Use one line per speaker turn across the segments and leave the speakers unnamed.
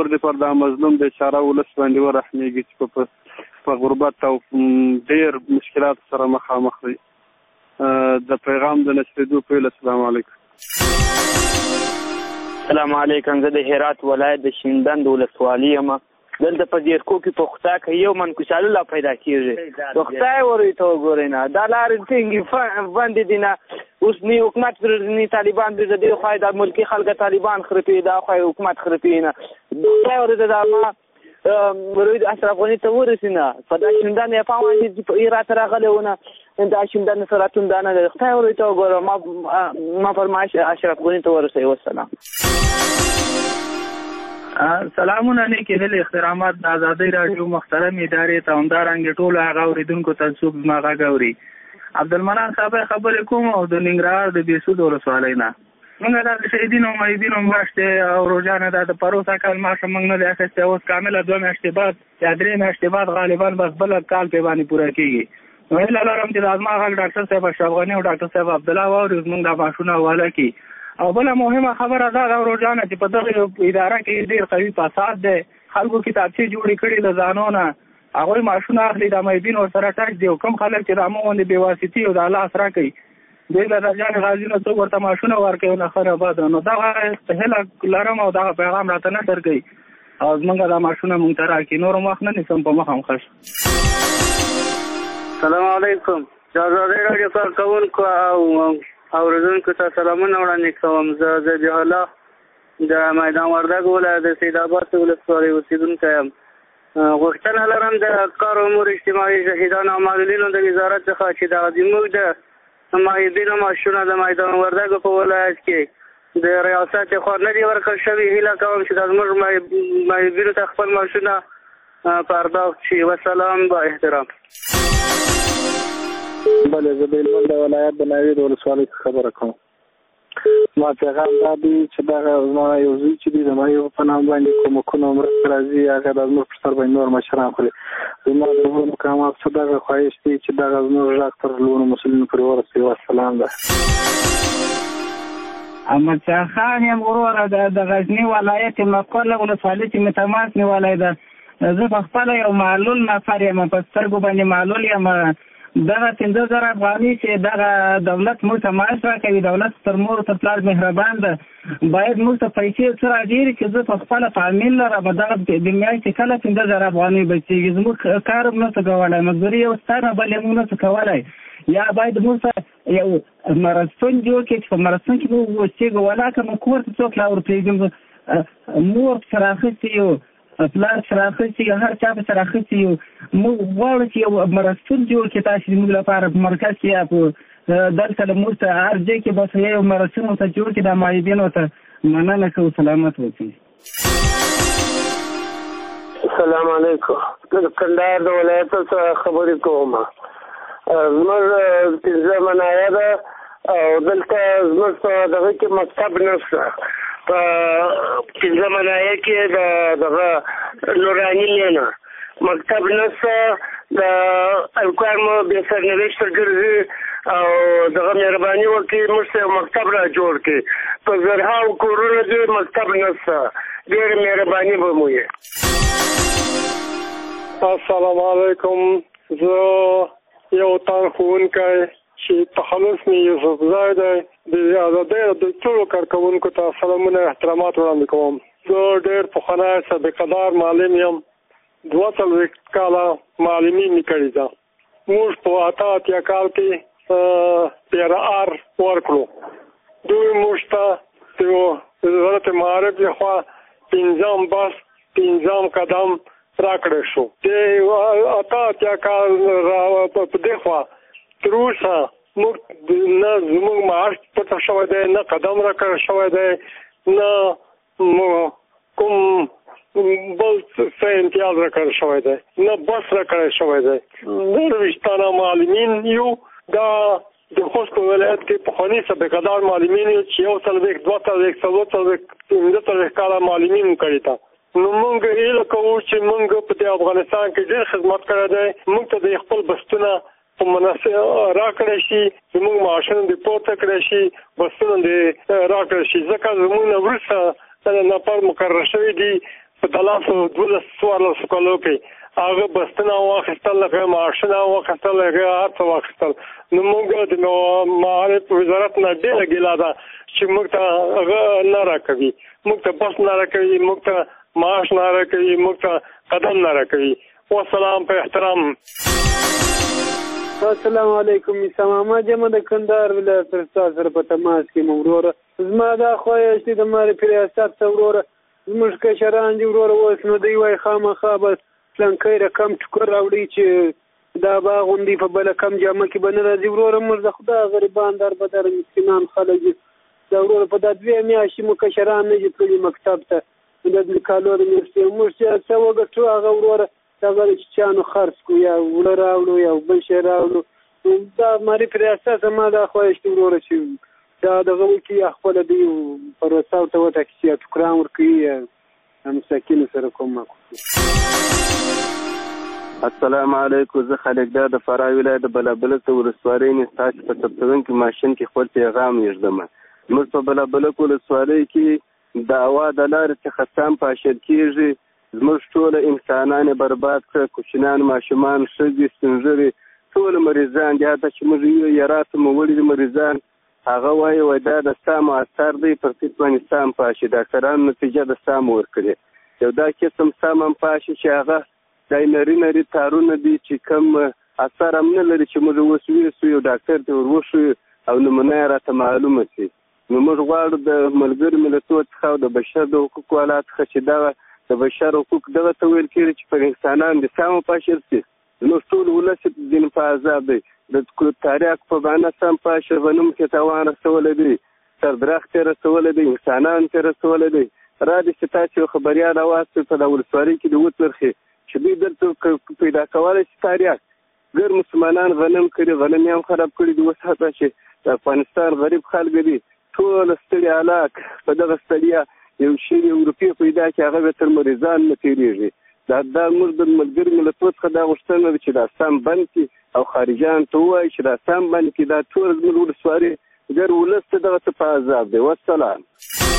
کور دې پر دا مظلوم بیچاره ولس باندې ورحمېږي چې په غربت او ډېر مشکلات سره مخامخ دی. د پیغام د نشریدو پیل. السلام علیکم.
السلام علیکم. زه د هرات ولایت د شینډند ولسوالي یم. دلته په دیرکو کې پختا کې یو من کچالو لا پیدا کېږي. پختا یې ورې ته وګورئ نه. دا لارې ټینګې بندې دي نه. اوس نی حکومت نی طالبان دې د دې خوا د ملکي خلکو طالبان خرپي دا خو حکومت خرپي نه. دا ورته دا ما ورید اشرف غنی ته ورسینه په دا شیندان یې پاوان دي هرات راغلهونه دا شیندان سراتون دانه د خدای ورته وګوره ما فرمایش اشرف غنی ته ورسې. والسلام.
سلامونه علیکم. د احترامات د ازادۍ راډیو محترم ادارې ته همدارنګه ټول هغه اوریدونکو ته څوک زما غږ اوري. عبدالمنان صاحب خبرې کوم او د ننګرهار د بېسود ولسوالۍ نه. موږ دا د شهیدینو او معیدینو میاشت دی او روزانه دا د پروسه کال معاش موږ نه دی اخیستی. اوس کامله 2 میاشتې بعد یا 3 میاشتې بعد غالبا بس بل کال پې باندې پوره کېږي. نو هیله لرم چې د زما غږ ډاکټر صاحب اشرف غني او ډاکټر صاحب عبدالله واوري زموږ دا معاشونه حواله کړي. او بله مهمه خبره دا ده روزانه چې په دغه اداره کې ډېر قوي فساد دی. خلکو کتابچې جوړې کړي له ځانونه هغوی معاشونه اخلي. د معیدین ورسره ټچ دی او کوم خلک چې د همه غوندې بېواسطي او د الله اسرا کوي دوی له رجان غازي نه څوک ورته معاشونه ورکوي نه خره بده. نو دغه هیله لرم او دغه پیغام راته نشر کوي او زمونږ دا معاشونه مونږ ته راکړي. نور وخت نه نیسم په مخه م ښه.
سلام علیکم. د ازادۍ راډیو کارکوونکو او اورېدونکو ته سلامونه وړاندې کوم. زه ذبیح الله د میدان وردګ ولایت د سیدآباد ولسوالۍ اوسېدونکی یم. غوښتنه لرم د کار امور اجتماعي شهیدانو او معلولینو د وزارت څخه چې دغه زموږ د معیدینو معاشونه د میدان وردګ په ولایت کې د ریاست خوا نه دي ورکړل شوي. هیله کوم چې دا زموږ معیدینو ته خپل معاشونه پرداخت شي. والسلام. با احترام.
بله زه د هلمند د ولایت د ناوید ولسوالۍ څخه خبره کوم. ما پیغام دا دی چې دغه زما یو زوی چې دی د مایو په نام باندې کومکونه مرسته راځي هغه د زموږ پر سر باندې نور مشران خوري. زما د لوړو مقاماتو څخه دغه خواهش دی چې دغه زموږ غږ تر لوړو مسؤلینو پورې ورسوي. والسلام. ده
احمدشاه خان یم وروره د غزني ولایت مقاله ولسوالۍ چې مې تماس نیولی ده. زه په خپله یو معلول نفر یم په سترګو باندې معلول یم. دغه 15,000 افغانۍ چې دغه دولت موږ ته معاش راکوي دولت تر مور تر پلار مهربان ده. باید موږ ته پیسې څه راډېرې چې زه په خپله تعمیل لرم. دغه د میاشتې کله 15,000 افغانۍ بچېږي. زموږ کار هم نشو کولی. مزدوري یو ستانه بل یې موږ نشو کولی. یا باید موږ ته یو مرستون جوړ کړي چې په مرستون کې موږ اوسېږو. ولاکه موږ کور ته څوک لا ورپرېږدم. مور سره اخیستې یو پلار سره اخیستې یو هر چا په سره اخیستې یو. موږ غواړو چې یو مرستون جوړ کړي تاسې زموږ لپاره په مرکز کې یا په دلته له موږ ته هر ځای کې بس یو مرستون ورته جوړ کړي. د معیدینو ته مننه کوو. سلامت اوسئ.
السلام علیکم. د کندهار د ولایت څخه خبرې کوم. زموږ 15 منایه ده او دلته زموږ په دغه کې مکتب نشته. په 15 منایه کې د دغه نوراني لینه مکتب نشته. د الکوار مو بې سرنوشته ګرځي او دغه مهرباني وکړي موږ ته یو مکتب را جوړ کړي. په زرهاو کورونو کې مکتب نشته. ډېره مهرباني به مو وي.
السلام علیکم. زه یو تن ښوونکی چې تخلص مې یوسفزی دی د ازادۍ د ټولو کارکوونکو ته سلامونه احترامات وړاندې کوم. زه ډېر پخوانی سابقه‌دار معلم یم. 42 کاله معلمي مې کړې ده. موږ په 88 کال کې PRR ورکړو. دوی موږ ته د وزارت معارف لخوا 5 بس 5 قدم راکړی شو. د 88 کال په دې خوا تر اوسه موږ نه زموږ معاش پټه شوی دی نه قدم راکړی شوی دی نه کوم بل څه امتیاز راکړی شوی دی نه بس راکړی شوی دی. 29 تنه معلمین یو. دا د خوست په ولایت کې پخواني سابقه‌دار معلمین یو چې 1 کاله معلمین کړي تا. نو موږ هیله کوو چې موږ په افغانستان کې ډېر خدمت کړی دی. موږ ته د خپل بستونه په مناسب راکړی شي. زموږ معاشونه د پورته کړی شي. بستونه د راکړی شي. ځکه زموږ نه وروسته نفر مقرر شوي دي په تلاسو 12 کالو کې هغه بستونه واخیستل، هغه معاشونه واخیستل، هغه هر څه واخیستل. نو موږ د معارف وزارت نه ډېره ګیله ده چې موږ ته هغه نه راکوي، موږ ته بس نه راکوي، موږ ته معاش نه راکوي، موږ ته قدم نه راکوي. والسلام په احترام.
السلام علیکم. سمامه جمع د کندهار ولایت سره په تماس کې وروره. زما دا خواهش دی د معرفت ریاست ته وروره، زموږ کشران دي وروره اوس نو دوی وایي خامخا به پلانکی رقم ټوکر راوړي چې دا به غوندي په بله کم جامه کې به نه راځي. وروره موږ د خدای غریبان دربدر مسکینان خلک دي. دا وروره په دا 2 میاشتې مو کشران نه دي تللي مکتب ته د کالو د میاشتې. موږ چې څه وګټو هغه وروره هغه چې چانو خرڅ کړو یا وړه راوړو یا بل شی راوړو. دا معرفت ریاست زما دا خواهش دی وروره چې دا دغه وکړي خپله دوی پروسه ورته وټاکي چې یا ټوکران ورکوي مساکینو سره کومک وکړي.
السلام علیکم. زه خالق دا د فراه ولایت د بلابلک ولسوالۍ نه ستاسو په ثبتونکي ماشین کې خپل پیغام یږدم. موږ په بلابلک ولسوالۍ کې د هوا د لارې څخه سم پاشل کېږي. زموږ ټول انسانان برباد کړه، کوچنیان، ماشومان، ښځې، سپین ږیري، ټول مریضان دي. حتی چې موږ یارات مو ولیدي مریضان، هغه وایي دا د سام اثر دی، پر تیت باندې سام پاشي. ډاکټرانو نتیجه د سام ورکړي. یو دا قسم سام هم پاشي چې هغه دا نری تارونه دي چې کم اثر هم نه لري چې موږ اوس ویسو یو ډاکټر ته ور وښیو او نمونه یې راته معلومه شي. نو موږ غواړو د ملګرو ملتونو څخه او د بشر د حقوقو والا څخه چې دغه د بشر حقوق دغه ته ویل کېږي چې پر انسانان د سم پاشل شي. نو ټول ولس دین په عذاب دی. د تاریخ په باندې سم پاشل غنوم کې تاوان رسولی دی، سر درخت یې رسولی دی، انسانان ته رسولی دی. را دي چې تاسو خبریال راواستئ په دا ولسوالۍ کې د وڅرخي چې دوی دلته پیدا کولی شي تاریخ. ګر مسلمانان غنم کړي، غنم یې هم خراب کړي دي. اوس حتی چې د افغانستان غریب خلک دي ټول ستړي هلاک په دغه ستړیا یو شی اروپي پیدا کړي، هغه به تر مریضان نه تېرېږي. دا موږ د ملګرو ملتونو څخه دا غوښتنه ده چې دا سم بند کړي او خارجیان ته ووایي چې دا سم بند کړي. دا ټول زموږ ولسوالۍ ګر ولس ته دغه څه په عذاب دی. والسلام.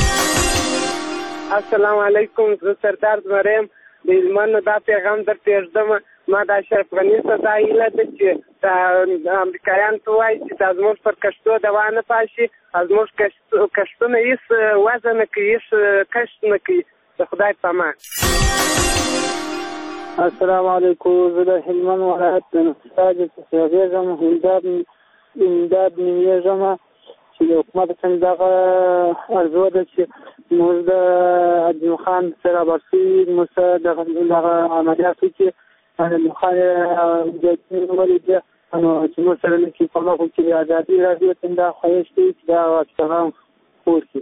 السلام علیکم. زه سردار زمریم د هلمند دا پیغام در پېږدم. ما د اشرف غني څخه دا هیله ده چې د امریکایانو ته وایي چې دا زموږ پر کښتو دوا نه پاشي، زموږ کښتونه هېڅ وضع نه کوي، هېڅ کښت نه کوي. د خدای په امان. السلام علیکم. زه د هلمند ولایت د نفساج څخه غږیږم، امداد نومیږم چې د حکومت څخه دغه ارزو ده چې موږ د عبدالجلیم خان سره برسي موږ سره دغه عملیاتو کې عبدالجلیم خان مجاهدین ولیدي نو چې موږ سره نه کي کومک وکړي. ازادي راډیو ته دا خواهش دی چې دا پیغام خپور کړي.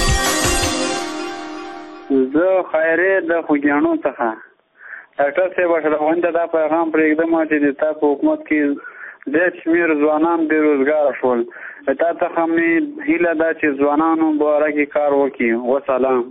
زه خیرې د خوږیاڼو څخه ډاکټر صاحب اشرف غني ته دا پیغام پرېږدم چې د تا په حکومت کې ډېر شمېر ځوانان بېروزګاره شول. تا څخه مې هیله ده چې ځوانانو باره کې کار وکړي. وسلام.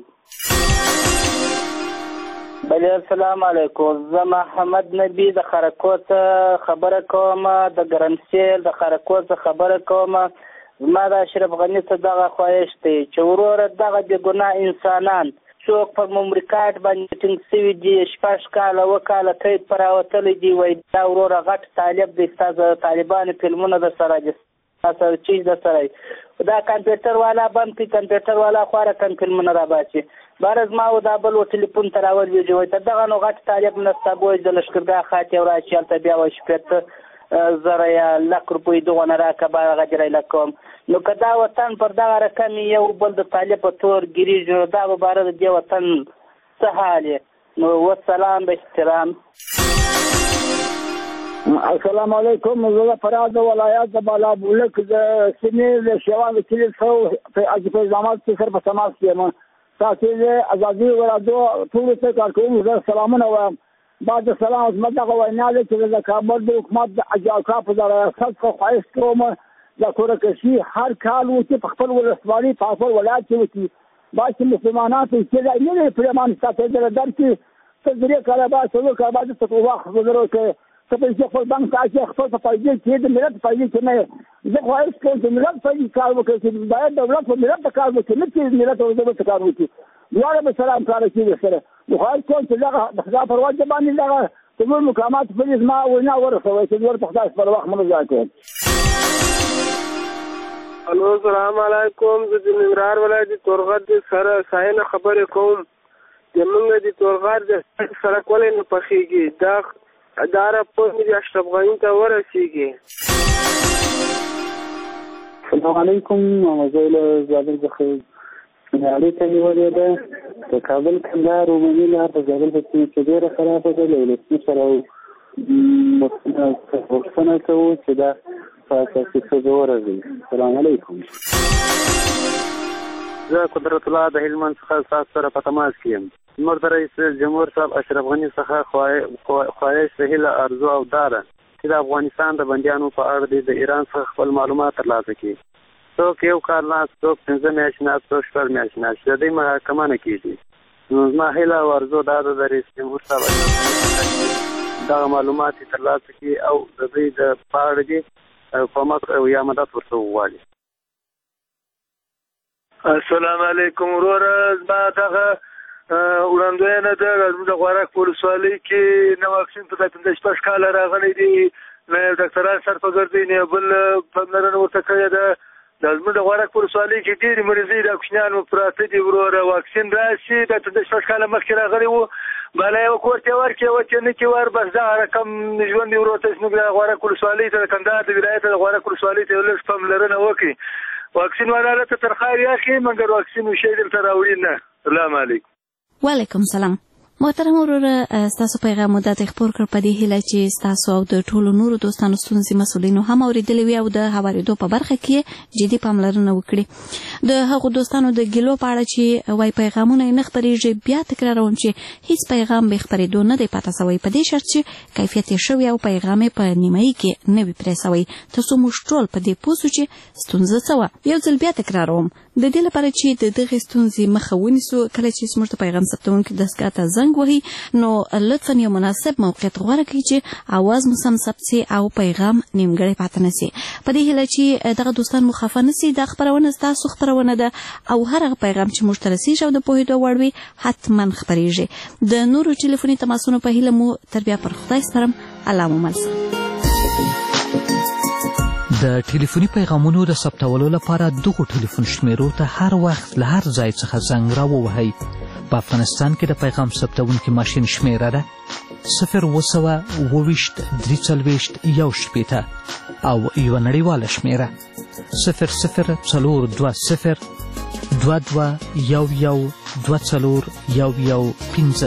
بله السلام علیکم. زه محمد نبی د خرکوت خبره کوم، د ګرمسیل د خرکوت خبره کوم. زما د اشرف غني ته دغه خواهش دی چې وروره دغه بې ګناه انسانان څوک په ممریکاټ باندې ټینګ شوي دي، 6 کاله 7 کاله قید پر راوتلی دي، وایي دا وروره غټ طالب دی، ستا د طالبانو فلمونه در سره دي، ستا چیز در سره دي. دا کمپیوټر والا بند کړي، کمپیوټر والا خواره کم فلمونه راباسي. باره زما و دا بل و ټلیفون ته راولېږي، وایي ته دغه نو غټ طالب نسته بوی د لښکرګاه خاتې وراشي هلته بیا وایي 15,000 یا 1,00,000 روپۍ دغونه راکړه به هغه جریله کوم. نو که دا وطن پر دغه رقم یو بل د طالب په تور ګیرېږي نو دا به باره د دې وطن څه حال یې. نو والسلام به احترام.
السلام علیکم. زه د فراه د ولایت د بالابلک د سیمې د شیوان د کلي څخه حاجي فیض احمد سر په تماس کې یم. تاسو د ازادي ورادو ټولو ته کار کوم. زه سلامونه وایم. بعد سلام عظمت دغه وینا ده چې د کابل د حکومت د اجاکا په ریاست څخه خواهش کوم د کورکشي هر کال وکړي په خپل ولسوالۍ په خپل ولایت کې وکړي. باید مسلمانان ته چې نه لري پرېمان ساتل د درکې څه درې کاله بعد څلور کاله بعد څه وخت ګذرو کې څه په خپل بانک کې خپل په فایده کې د ملت فایده کې نه. زه خواهش کوم چې ملت فایده کار وکړي، چې باید دولت په ملت کار وکړي، نه چې ملت ورته کار وکړي. دواړه به سلام کار کوي سره. خواهش کوم چې دغه خدا پر وجه باندې دغه ټول مقامات پولیس ما وینا ورسوي چې ورته خدای پر وخت ملګری کړي.
الو السلام علیکم. زه د ننګرهار ولایت تورغر د سره ساحل خبرې کوم. زمونږ د تورغر د سړک ولې نه پخېږي؟ دا راپور مې د اشرف غني ته ورسېږي.
السلام علیکم. زه له زابل څخه اړیکه ته نیولې ده. د کابل کندهار عمومي لار په زابل په سیمه کې ډېره خرابه ده. له ولسمشر سره غوښتنه کوو چې دا په اساسي توګه ورغوي. السلام علیکم.
زه قدرت الله د هلمند څخه ستاسو سره په تماس کې یم. زموږ د رئیس جمهور صاحب اشرف غني څخه خواهش هیله ارزو او داره چې د افغانستان د بندیانو په اړه د ایران څخه خپل معلومات ترلاسه کړي. څوک یو کال ناست، څوک 15 میاشتې ناست، څوک 6 میاشتې ناست، د دې محاکمه نه کېږي. نو زما هیله او ارزو دا ده د رئیس جمهور صاحب دغه معلومات ترلاسه کړي او د دوی د په اړه کې کومک او یا مدد ورته وغواړي.
السلام علیکم وروره. زما دغه وړاندوینه ده زموږ د غورک په ولسوالۍ کې نه واکسین په 15 کاله راغلی دی، نه یو ډاکټران سر په ګرځوي، نه یو بل پاملرنه ورته کړې ده. دا زموږ د غورک په ولسوالۍ کې ډېرې مریضۍ د کوچنیان پراته دي وروره. واکسین راشي د 15 کاله مخکې راغلی و، بالا یې ورته ورکړې وه چې نه کې ور بس دغه رقم ژوند یې ورته زموږ د غورک ولسوالۍ ته د کندهار د ولایت د غورک ولسوالۍ ته یو لږ پاملرنه وکړي. واکسین والاله ته ترخار یاخي مګر واکسین وشي دلته راوړي نه. السلام علیکم.
وعلیکم سلام. محترم وروره، ستاسو پیغام مو داسې خپور کړ په دې هیله چې ستاسو او د ټولو نورو دوستانو ستونزې مسؤلینو هم اورېدلې وي او د هوارېدو په برخه کې جدي پاملرنه وکړي. د هغو دوستانو د ګیلو په اړه چې وایي پیغامونه یې نه خپرېږي، بیا تکراروم چې هیڅ پیغام به خپرېدو نه دی پاته سوی، په دې شرط چې کیفیت یې شوی او پیغام یې په نیمایي کې نه وي پرې سوی، تر څو موږ ټول په دې پوه سو چې ستونزه څه وه. یو ځل بیا تکراروم، د دې لپاره چې د دغې ستونزې مخه ونیسو، کله چې زموږ د پیغام ثبتونکي دستګاه ته زنګ وهي نو لطفا یو مناسب موقعیت غوره کړئ چې اواز مو سم ثبت سي او پیغام نیمګړی پاته نه سي. په دې هیله چې دغه دوستان مو خفه نه سي، دا خپرونه ستاسو خپرونه ده او هر هغه پیغام چې موږ ته رسیږي او د پوهېدو وړ وي حتما خپرېږي. د نورو ټلیفوني تماسونو په هیله مو تر بیا پر خدای سپارم. الله مو مل شه.
د ټلیفوني پیغامونو د ثبتولو لپاره دغو ټلیفون شمیرو ته هر وخت له هر ځای څخه زنګ راووهئ. په افغانستان کې د پیغام ثبتونکي ماشین شمیره ده 0202341 او یوه نړیواله شمیره 004022112415.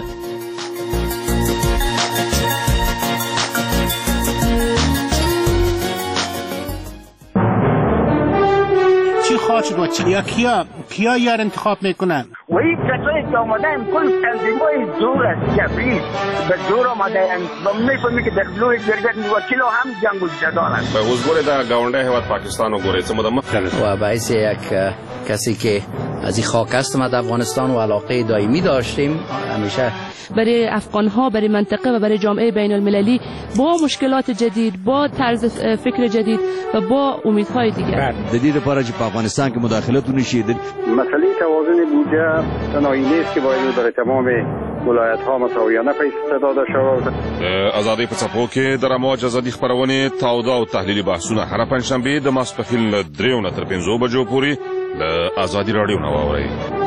خواهد شد و کیا یار انتخاب میکنن؟
و این کسایی که آمدن کل تنظیمای زور است، جبری به زور آمدن و میفهمی که در بلوی گرگت وکیل هم جنگ و جدال است.
به حضور در گاونده هیواد پاکستان و گوریت مدمه
و باعث یک کسی که از این خاک است ما در افغانستان و علاقه دائمی داشتیم همیشه
برای افغان‌ها، برای منطقه و برای جامعه بین المللی با مشکلات جدید، با طرز فکر جدید و با امیدهای دیگر.
جدید لپاره چې په افغانستان کې مداخلت ونشي.
مسئله توازن بودجه تنهایی نیست که باید برای تمام ولایت‌ها مساویانه پیش داده شود.
آزادی په څپو کې د رموج ازادي خپرونې تاوده او تحلیلي بحثونه هر پنجشنبه د ماسپښین له 3 نه تر 5 بجو پورې د آزادي راډیو نه واورئ.